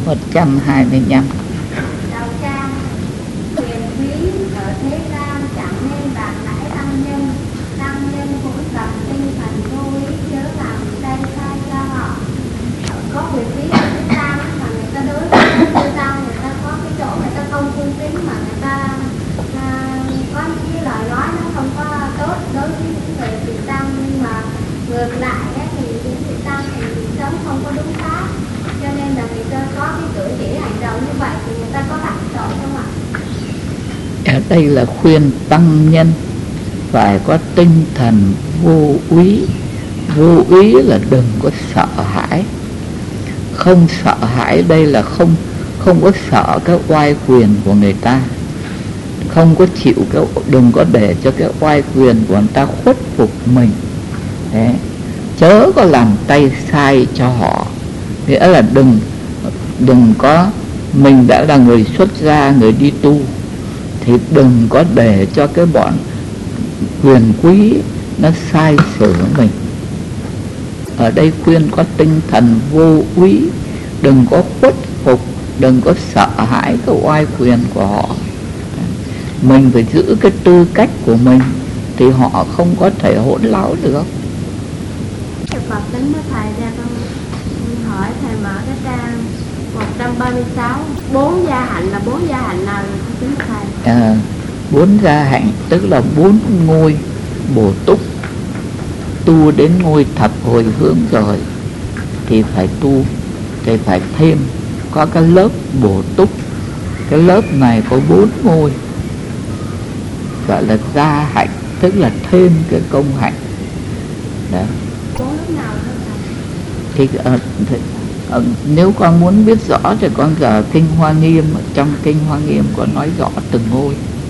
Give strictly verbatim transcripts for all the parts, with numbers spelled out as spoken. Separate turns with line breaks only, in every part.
một trăm hai mươi lăm.
Đầu trang: quyền quý ở thế gian chẳng nên bạc đãi tăng nhân, tăng nhân cũng cần tinh thần vô ý chớ làm tay sai cho họ. Có quyền quý ở thế gian mà người ta đối với thế gian, người ta có cái chỗ người ta không cung kính, mà người ta à, có những cái lời nói nó không có tốt đối với những người vị tăng, nhưng mà ngược lại ấy, thì những vị tăng thì sống không có đúng pháp, cho nên là người ta có cái cử chỉ hành động như vậy thì người ta có phạm tội không ạ?
Ở đây là khuyên tăng nhân phải có tinh thần vô úy. Vô úy là đừng có sợ hãi. Không sợ hãi đây là không không có sợ cái oai quyền của người ta, không có chịu cái, đừng có để cho cái oai quyền của người ta khuất phục mình. Đấy. Chớ có làm tay sai cho họ, nghĩa là đừng đừng có, mình đã là người xuất gia, người đi tu, thì đừng có để cho cái bọn quyền quý nó sai sử mình. Ở đây khuyên có tinh thần vô úy, đừng có khuất phục, đừng có sợ hãi cái oai quyền của họ. Mình phải giữ cái tư cách của mình thì họ không có thể hỗn láo được.
Phật tính với thầy ra, con hỏi thầy mở cái trang một trăm ba mươi sáu, bốn gia hạnh là bốn gia hạnh nào con tính thầy?
À, bốn gia hạnh tức là bốn ngôi bổ túc. Tu đến ngôi thập hồi hướng rồi thì phải tu, thì phải thêm có cái lớp bổ túc. Cái lớp này có bốn ngôi, gọi là gia hạnh, tức là thêm cái công hạnh. Đó.
Bốn lớp nào đó
Thì, uh, thì uh, nếu con muốn biết rõ thì con giờ kinh Hoa Nghiêm, trong kinh Hoa Nghiêm có nói rõ từng ngôi.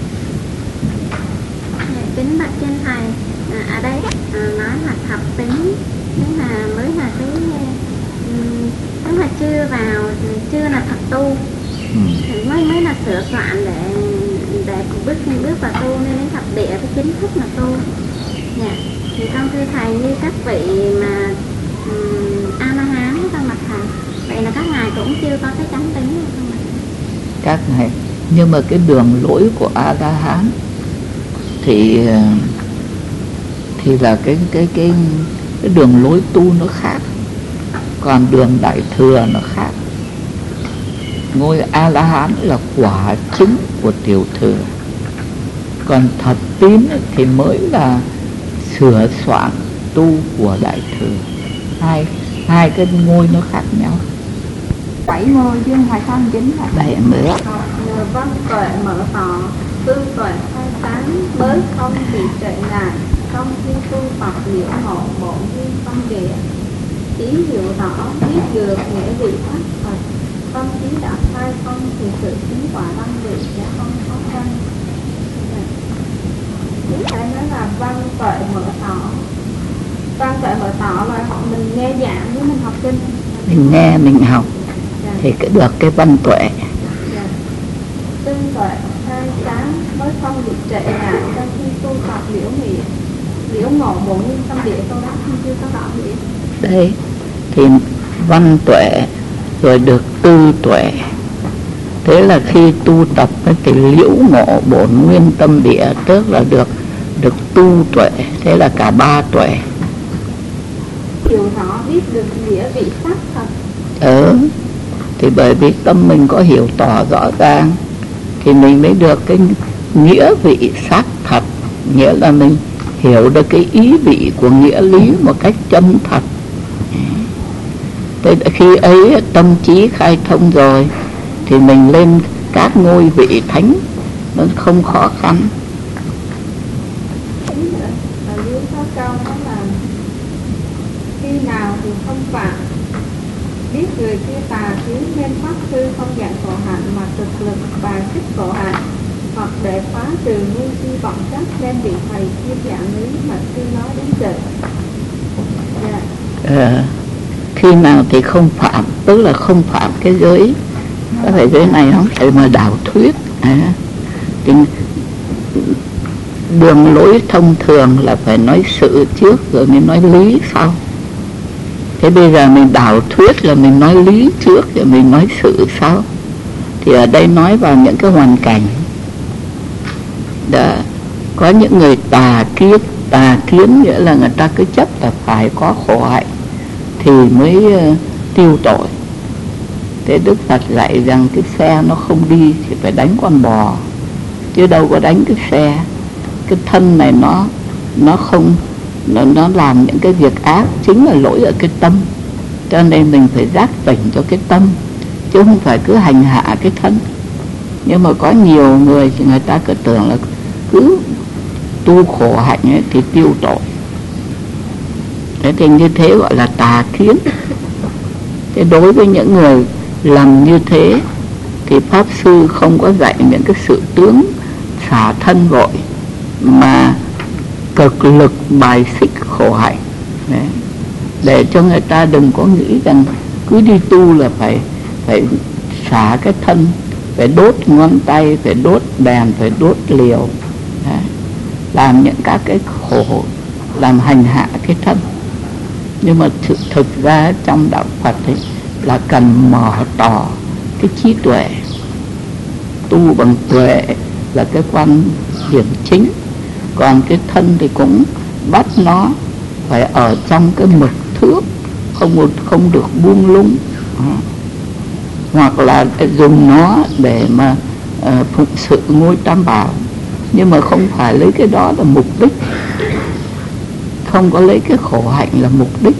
Kính bạch trên thầy, à, ở đây à, nói là thập tính, tức là mới là cái um, tức là chưa vào, chưa là thật tu, ừ. thì mới mới là sửa soạn để để bước bước vào tu, nên đến thập địa cái chính thức là tu. Dạ. Thì con thưa thầy, như các vị mà um, A La Hán trong mặt thầy, vậy là các ngài cũng chưa có cái chánh tính không ạ?
Các ngài, nhưng mà cái đường lối của A La Hán thì thì là cái cái cái cái đường lối tu nó khác, còn đường Đại Thừa nó khác. Ngôi A La Hán là quả chứng của Tiểu Thừa, còn thập tín thì mới là sửa soạn tu của Đại Thừa. Hai hai cái ngôi nó khác nhau.
Bảy ngôi chứ không phải không chính là
bảy nữa.
Văn tuệ mở tỏ, tư tuệ khai sáng, bới không bị trệ ngại, công thiên tu Phật liễu ngộ bộ nguyên tâm địa, ý hiểu rõ biết được nghĩa vị pháp Phật, tâm trí đã khai thông thì sự chứng quả đăng vị sẽ không khó khăn. Chúng ta nói là văn tuệ mở tỏ. Văn tuệ mở tỏ là họ mình nghe giảng với mình học kinh,
mình nghe mình học thì cái được cái văn tuệ.
Tư tuệ khai sáng mới không bị trệ ngại, trong khi tu tập liễu nghĩa liễu ngộ bộ nguyên tâm địa, câu đó không chưa có rõ nghĩa.
Đấy, thì văn tuệ rồi được tư tuệ. Thế là khi tu tập thì liễu ngộ bổn nguyên tâm địa, tức là được được tu tuệ. Thế là cả ba tuệ.
Hiểu rõ biết được nghĩa vị sắc thật.
Ừ, thì bởi vì tâm mình có hiểu tỏ rõ ràng thì mình mới được cái nghĩa vị xác thật, nghĩa là mình hiểu được cái ý vị của nghĩa lý một cách chân thật. Thế khi ấy tâm trí khai thông rồi thì mình lên các ngôi vị thánh nó không khó khăn.
Ở dưới có câu đó là khi nào thì không phạm, biết người kia tà kiến nên pháp sư không dạng khổ hạnh mà thực lực bài xích khổ hạnh, hoặc để phá trừ ngu si vọng chấp nên bị thầy chia dạng lý mà sư nói đến trời. Yeah.
À, khi nào thì không phạm, tức là không phạm cái giới, có phải giới này không thể mà đạo thuyết. À, thì đường lối thông thường là phải nói sự trước rồi mới nói lý sau. Thế bây giờ mình đảo thuyết là mình nói lý trước rồi mình nói sự sau. Thì ở đây nói vào những cái hoàn cảnh đó. Có những người tà kiến. Tà kiến nghĩa là người ta cứ chấp là phải có khổ hạnh thì mới uh, tiêu tội. Thế Đức Phật dạy rằng cái xe nó không đi thì phải đánh con bò, chứ đâu có đánh cái xe. Cái thân này nó nó không nó, nó làm những cái việc ác, chính là lỗi ở cái tâm. Cho nên mình phải giác tỉnh cho cái tâm, chứ không phải cứ hành hạ cái thân. Nhưng mà có nhiều người thì người ta cứ tưởng là cứ tu khổ hạnh ấy thì tiêu tội. Thế thì như thế gọi là tà kiến. Thế đối với những người làm như thế thì Pháp Sư không có dạy những cái sự tướng xả thân vội, mà cực lực bài xích khổ hạnh. Đấy. Để cho người ta đừng có nghĩ rằng cứ đi tu là phải phải xả cái thân, phải đốt ngón tay, phải đốt đèn, phải đốt liều. Đấy. Làm những các cái khổ, làm hành hạ cái thân. Nhưng mà thực, thực ra trong đạo Phật ấy là cần mở tỏ cái trí tuệ. Tu bằng tuệ là cái quan điểm chính. Còn cái thân thì cũng bắt nó phải ở trong cái mực thước, không không được buông lung. Hoặc là dùng nó để mà uh, phụng sự ngôi Tam Bảo, nhưng mà không phải lấy cái đó là mục đích. Không có lấy cái khổ hạnh là mục đích.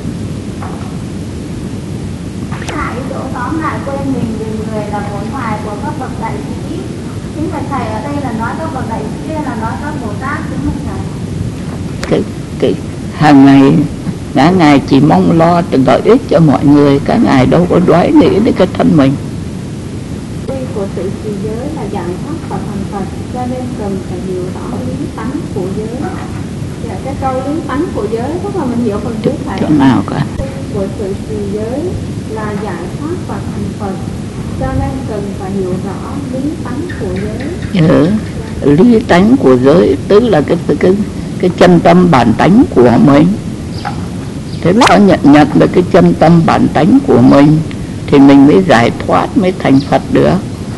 Tại chỗ tóm lại quên mình vì người là bổn hoài của các bậc đại sĩ. Chính là thầy ở đây là nói các bậc đại sĩ, là nói các Bồ Tát, đúng không thầy? Cái
cái hàng ngày cả ngày chỉ mong lo lợi ích cho mọi người, cả ngày đâu có đoái nghĩ đến cái thân mình.
Quy của sự trì giới là dạng thoát Phật thành Phật, cho nên cần phải hiểu rõ lý tánh của giới. Dạ, cái câu lý tánh của giới chắc là mình hiểu phần trước thầy.
Chỗ nào cả?
Quy của sự trì giới là dạng thoát Phật thành Phật, cho nên cần phải hiểu rõ lý tánh của giới.
Ừ. Lý tánh của giới tức là cái cái cái chân tâm bản tánh của mình. Thế nó nhận nhận được cái chân tâm bản tánh của mình thì mình mới giải thoát, mới thành Phật được.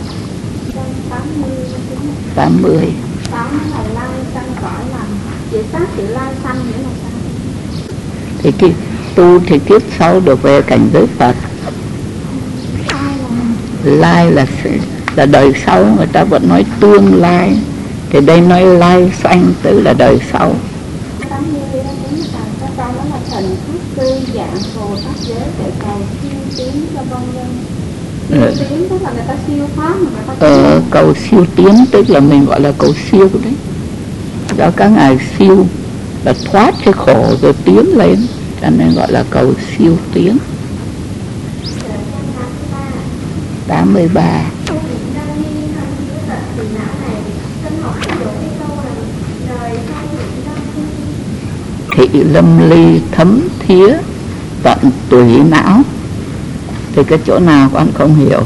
Tám mươi.
Tám là lai sanh cõi lành. Chỉ xác chữ lai sanh nghĩa là sao?
Thì cái tu thì kiếp sau được về cảnh giới Phật. Lai là là đời sau, người ta vẫn nói tương lai. Thì đây nói lai sanh tức là đời sau.
Tám mươi đó chính là cái câu đó là thần pháp sư dạng Bồ Tát giới để cầu siêu tiến cho vong nhân. Siêu ừ. tiến tức là người ta siêu thoát mà người ta
ờ, cầu siêu tiến tức là mình gọi là cầu siêu đấy. Do các ngài siêu là thoát cái khổ rồi tiến lên, cho nên gọi là cầu siêu tiến. Tám mươi ba. Thị lâm ly thấm thía tận tủy não. Thì cái chỗ nào con không hiểu?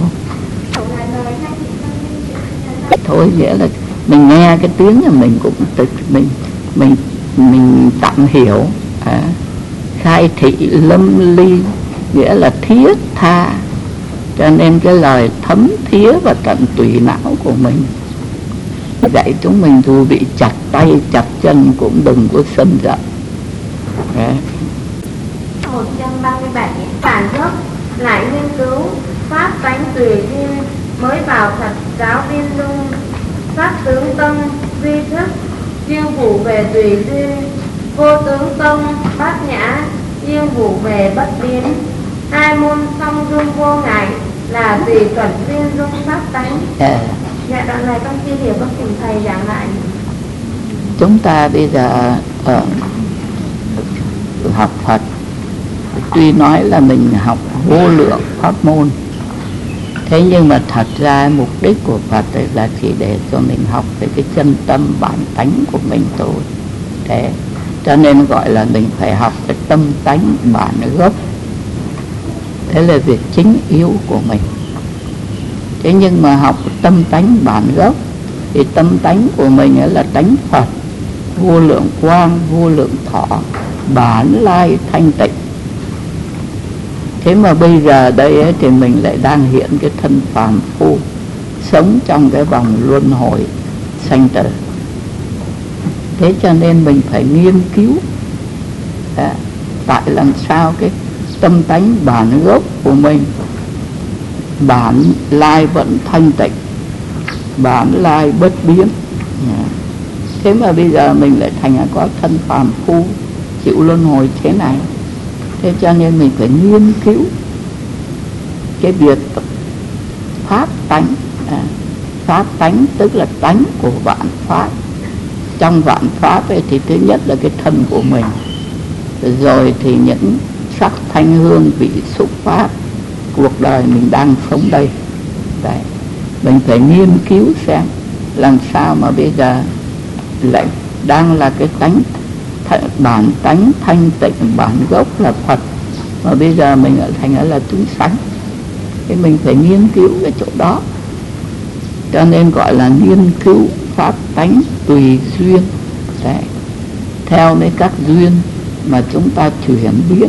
Thôi nghĩa là mình nghe cái tiếng là mình cũng tự mình mình mình tạm hiểu. À, khai thị lâm ly nghĩa là thiết tha, cho nên cái lời thấm thía và tận tủy não của mình dạy chúng mình dù bị chặt tay chặt chân cũng đừng có sân giận.
một trăm ba mươi bảy. Bản gốc lại nghiên cứu pháp tánh tùy duyên mới vào Phật giáo viên dung. Pháp tướng tông duy thức chiêu vụ về tùy duyên, vô tướng tông bát nhã chiêu vụ về bất biến. Hai môn song dung vô ngại là tùy thuận duyên dung pháp tánh.
À.
Dạ đoạn này con chưa hiểu, con请thầy giảng lại.
Chúng ta bây giờ ở học Phật, tuy nói là mình học vô lượng pháp môn, thế nhưng mà thật ra mục đích của Phật là chỉ để cho mình học về cái chân tâm bản tánh của mình thôi. Thế cho nên gọi là mình phải học cái tâm tánh bản gốc. Thế là việc chính yếu của mình. Thế nhưng mà học tâm tánh bản gốc thì tâm tánh của mình là tánh Phật, vô lượng quang, vô lượng thọ, bản lai thanh tịnh. Thế mà bây giờ đây ấy, thì mình lại đang hiện cái thân phàm phu, sống trong cái vòng luân hồi sanh tử. Thế cho nên mình phải nghiên cứu à, tại làm sao cái tâm tánh bản gốc của mình, bản lai vẫn thanh tịnh, bản lai bất biến. Thế mà bây giờ mình lại thành có thân phàm phu chịu luân hồi thế này. Thế cho nên mình phải nghiên cứu cái việc pháp tánh. à, Pháp tánh tức là tánh của vạn pháp. Trong vạn pháp ấy thì thứ nhất là cái thân của mình, rồi thì những sắc thanh hương vị xúc pháp cuộc đời mình đang sống đây. Đấy, mình phải nghiên cứu xem làm sao mà bây giờ lại đang là cái tánh bản tánh thanh tịnh, bản gốc là Phật, mà bây giờ mình ở thành là chúng sanh. Thì mình phải nghiên cứu cái chỗ đó, cho nên gọi là nghiên cứu pháp tánh tùy duyên. Đấy, theo mấy các duyên mà chúng ta chuyển biến.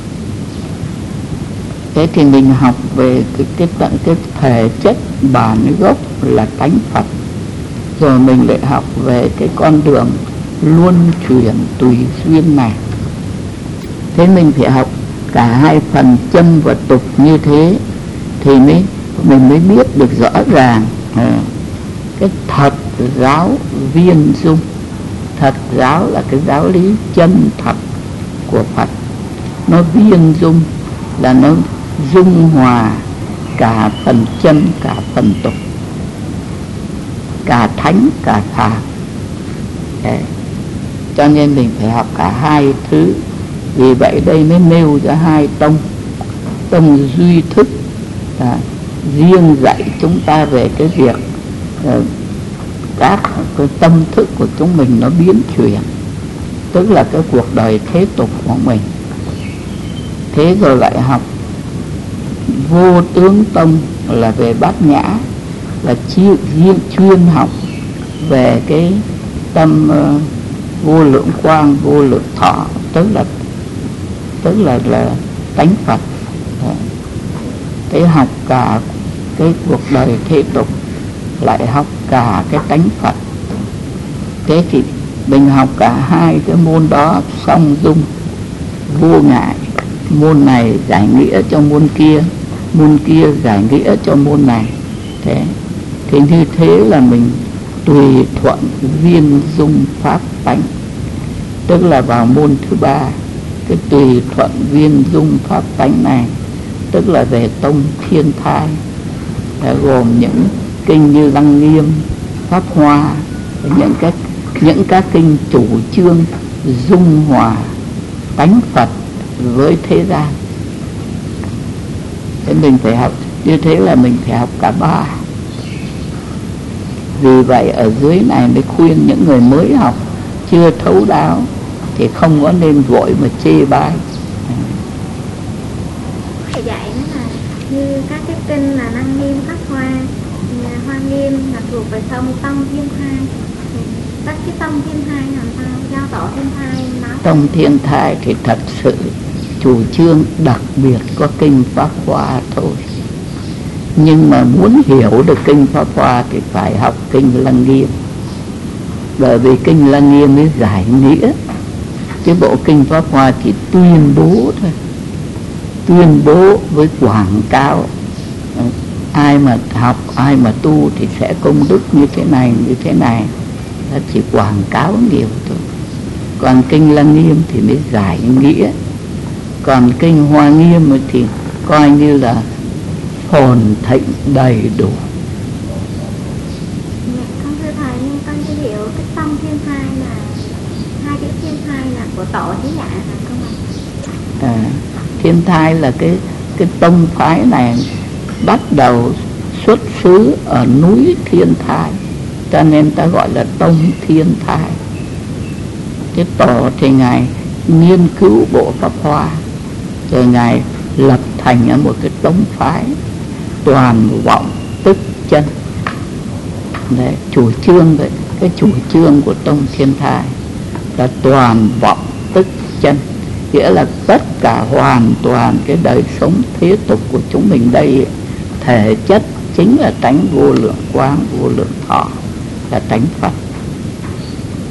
Thế thì mình học về cái, cái, cái, cái thể chất bản gốc là tánh Phật, rồi mình lại học về cái con đường luân chuyển tùy duyên này. Thế mình phải học cả hai phần chân và tục như thế thì mới mình mới biết được rõ ràng à, cái thật giáo viên dung. Thật giáo là cái giáo lý chân thật của Phật. Nó viên dung là nó dung hòa cả phần chân cả phần tục, cả thánh cả phàm. Đấy, cho nên mình phải học cả hai thứ. Vì vậy đây mới nêu ra hai tông. Tông duy thức à, riêng dạy chúng ta về cái việc uh, các cái tâm thức của chúng mình nó biến chuyển, tức là cái cuộc đời thế tục của mình. Thế rồi lại học vô tướng tông là về bát nhã, là chuyên, chuyên học về cái tâm uh, vô lượng quang, vô lượng thọ, tức là tức là là tánh Phật. Thế học cả cái cuộc đời thế tục, lại học cả cái tánh Phật. Thế thì mình học cả hai cái môn đó song dung vô ngại. Môn này giải nghĩa cho môn kia, môn kia giải nghĩa cho môn này. Thế thì như thế là mình tùy thuận viên dung pháp tánh, tức là vào môn thứ ba. Cái tùy thuận viên dung pháp tánh này tức là về tông Thiên Thai, gồm những kinh như Lăng Nghiêm, Pháp Hoa, những các những các kinh chủ trương dung hòa tánh Phật với thế gian. Thế mình phải học như thế là mình phải học cả ba. Vì vậy ở dưới này mới khuyên những người mới học chưa thấu đáo thì không có nên vội mà chê bai.
Thầy dạy nó là như các cái kinh là Lăng Nghiêm, Pháp Hoa, Hoa Nghiêm là thuộc về tông tông Thiên Thai. Các cái tông Thiên Thai làm sao do tổ Thiên Thai nói?
Tông Thiên Thai thì thật sự chủ trương đặc biệt có kinh Pháp Hoa thôi. Nhưng mà muốn hiểu được kinh Pháp Hoa thì phải học kinh Lăng Nghiêm, bởi vì kinh Lăng Nghiêm mới giải nghĩa. Cái bộ kinh Pháp Hoa chỉ tuyên bố thôi, tuyên bố với quảng cáo. Ai mà học, ai mà tu thì sẽ công đức như thế này, như thế này. Nó chỉ quảng cáo nhiều thôi. Còn kinh Lăng Nghiêm thì mới giải nghĩa. Còn kinh Hoa Nghiêm thì coi như là phồn thịnh đầy đủ.
Con thưa thầy, nhưng con chưa hiểu cái tông Thiên Thai là hai cái Thiên Thai là của tổ Thế Nhã hả con ạ?
À, Thiên Thai là cái cái tông phái này bắt đầu xuất xứ ở núi Thiên Thai, cho nên ta gọi là tông Thiên Thai. Cái tổ thì ngài nghiên cứu bộ Pháp Hoa, rồi ngài lập thành một cái tông phái toàn vọng tức chân. Đấy, chủ trương vậy. Cái chủ trương của tông Thiên Thai là toàn vọng tức chân. nghĩa là tất cả hoàn toàn cái đời sống thế tục của chúng mình đây, thể chất chính là tánh vô lượng quang vô lượng thọ, là tánh Phật.